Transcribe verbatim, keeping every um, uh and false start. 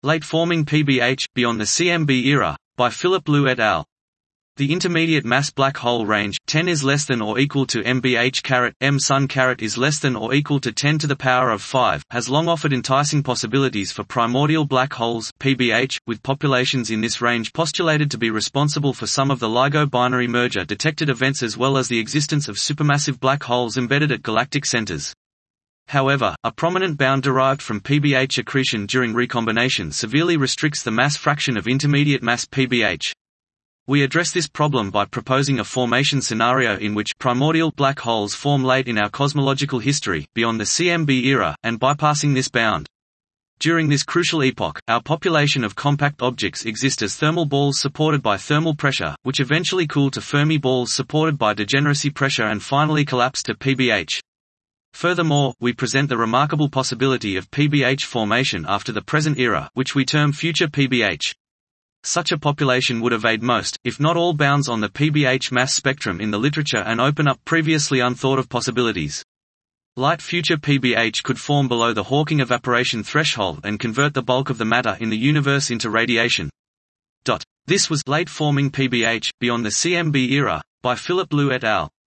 Late-forming P B H, beyond the C M B era, by Philip Liu et al. The intermediate mass black hole range, ten is less than or equal to M B H caret, M sun caret is less than or equal to ten to the power of five, has long offered enticing possibilities for primordial black holes, P B H, with populations in this range postulated to be responsible for some of the LIGO binary merger detected events as well as the existence of supermassive black holes embedded at galactic centers. However, a prominent bound derived from P B H accretion during recombination severely restricts the mass fraction of intermediate mass P B H. We address this problem by proposing a formation scenario in which primordial black holes form late in our cosmological history, beyond the C M B era, and bypassing this bound. During this crucial epoch, our population of compact objects exist as thermal balls supported by thermal pressure, which eventually cool to Fermi balls supported by degeneracy pressure and finally collapse to P B H. Furthermore, we present the remarkable possibility of P B H formation after the present era, which we term future P B H. Such a population would evade most, if not all bounds on the P B H mass spectrum in the literature and open up previously unthought of possibilities. Light future P B H could form below the Hawking evaporation threshold and convert the bulk of the matter in the universe into radiation. This was Late-forming P B H, beyond the C M B era, by Philip Liu et al.